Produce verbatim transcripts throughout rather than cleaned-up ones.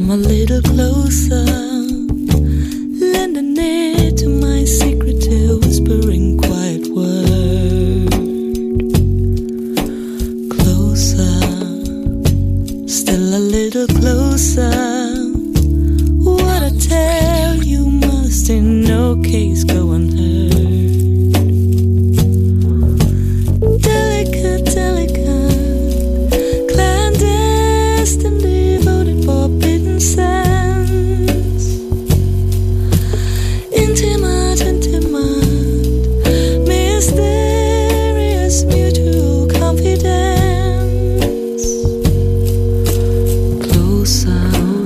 Come a little closer, lend an ear to my secretive whispering quiet word. Closer, still a little closer. What I tell you must in no case go unheard. Delicate, delicate, clandestine, devoted, forbidden sense. Intimate, intimate, mysterious, mutual confidence. Closer,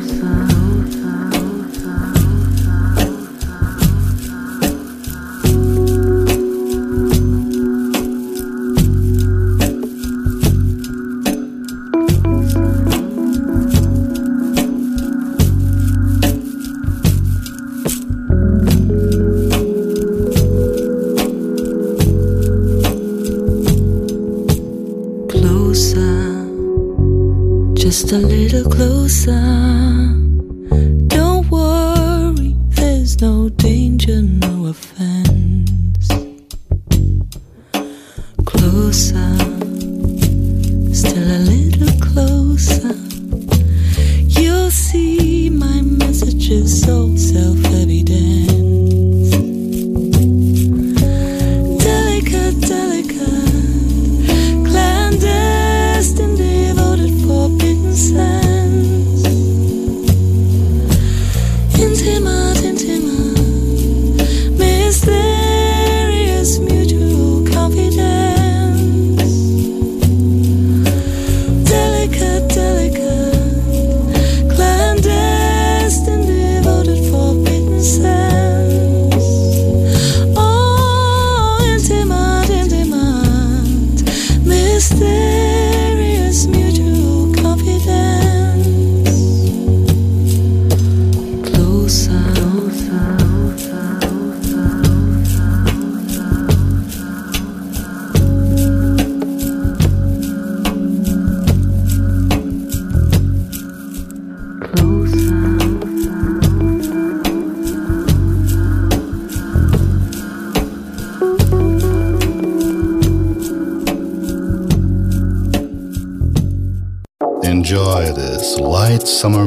just a little closer. Don't worry, there's no danger, no offense. Closer, still a little closer. You'll see my message is all self-evident. Delicate, delicate, clandestine, devoted, forbidden sense. Intimate, intimate, mysterious, mutual confidence. Delicate, delicate, clandestine, devoted, forbidden sense. Oh, intimate, intimate, mysterious, mutual confidence. Closer, Enjoy this light summer